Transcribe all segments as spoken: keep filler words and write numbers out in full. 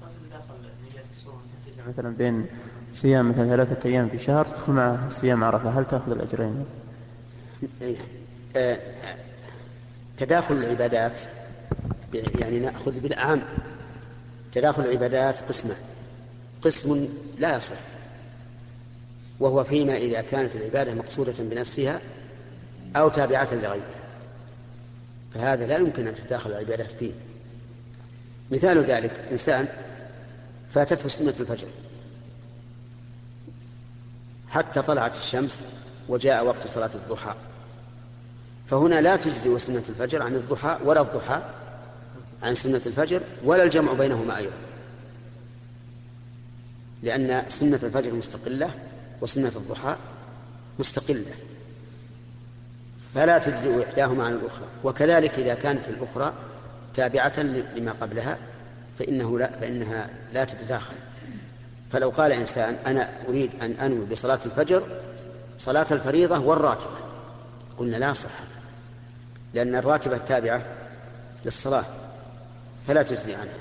مثلا بين صيام مثلا ثلاثة أيام في شهر تدخل معه صيام عرفة، هل تأخذ الأجرين؟ آه تداخل العبادات يعني نأخذ بالأعم. تداخل العبادات قسمان: قسم لا يصح، وهو فيما إذا كانت العبادة مقصودة بنفسها أو تابعة لغيرها، فهذا لا يمكن أن تداخل العبادات فيه. مثال ذلك: إنسان فاتته سنة الفجر حتى طلعت الشمس وجاء وقت صلاة الضحى، فهنا لا تجزئ سنة الفجر عن الضحى ولا الضحى عن سنة الفجر ولا الجمع بينهما أيضا، لأن سنة الفجر مستقلة وسنة الضحى مستقلة، فلا تجزئ إحداهما عن الأخرى. وكذلك إذا كانت الأخرى تابعة لما قبلها فإنه لا فإنها لا تتداخل. فلو قال إنسان: أنا أريد أن أنوي بصلاة الفجر صلاة الفريضة والراتبة، قلنا لا صح، لأن الراتبة تابعة للصلاة فلا تجزي عنها.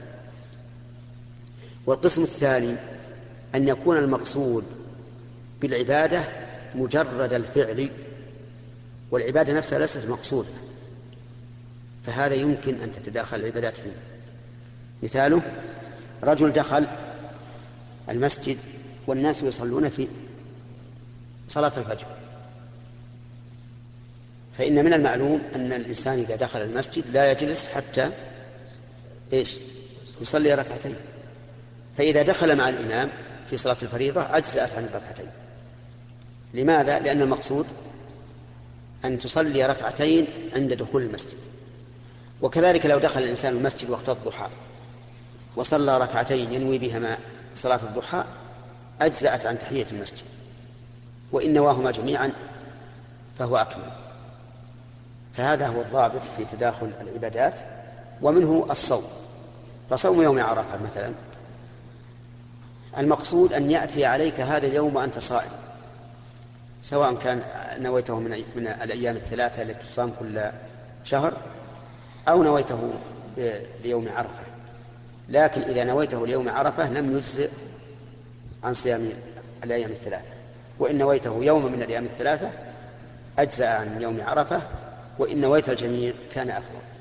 والقسم الثاني أن يكون المقصود بالعبادة مجرد الفعل والعبادة نفسها ليست مقصودة، فهذا يمكن أن تتداخل العبادات فيه. مثاله: رجل دخل المسجد والناس يصلون في صلاة الفجر، فإن من المعلوم أن الإنسان إذا دخل المسجد لا يجلس حتى إيش؟ يصلي ركعتين، فإذا دخل مع الإمام في صلاة الفريضة أجزأت عن الركعتين. لماذا؟ لأن المقصود أن تصلي ركعتين عند دخول المسجد. وكذلك لو دخل الإنسان المسجد وقت الضحى وصلى ركعتين ينوي بهما صلاة الضحى أجزأت عن تحية المسجد، وإن نواهما جميعا فهو أكمل. فهذا هو الضابط في تداخل العبادات. ومنه الصوم، فصوم يوم عرفة مثلا المقصود أن يأتي عليك هذا اليوم وأنت صائم، سواء كان نويته من من الأيام الثلاثة التي تصام كل شهر أو نويته ليوم عرفة. لكن إذا نويته ليوم عرفة لم يجزئ عن صيام الأيام الثلاثة، وإن نويته يوم من الأيام الثلاثة أجزأ عن يوم عرفة، وإن نويت الجميع كان أفضل.